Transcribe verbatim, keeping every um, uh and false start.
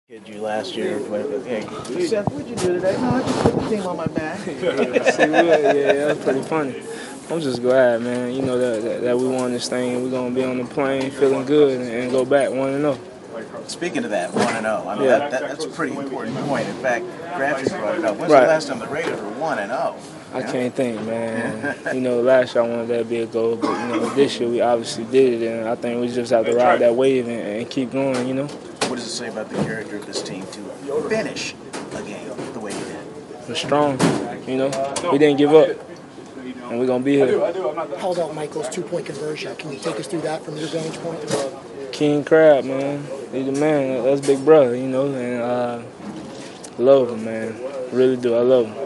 Hit you last year. Hey, Seth, what'd you do today? No, I just put the team on my back. yeah, see, we, yeah, that was pretty funny. I'm just glad, man. You know that, that that we won this thing. We're gonna be on the plane, feeling good, and, and go back one and zero. Speaking of that, one and zero. I mean, Yeah. that, that, that's a pretty important point. In fact, Graphics brought it up. When's Right. the last time the Raiders were one and zero? I can't think, man. You know, last year I wanted that to be a goal, but you know, this year we obviously did it, and I think we just have to ride that wave and, and keep going. You know. What does it say about the character of this team to finish a game the way you did? We're strong. You know, we didn't give up, and we're gonna be here. How about Michael's two-point conversion? Can you take us through that from your vantage point? King Crab, man. He's the man. That's Big Brother, you know, and uh, love him, man. Really do. I love him.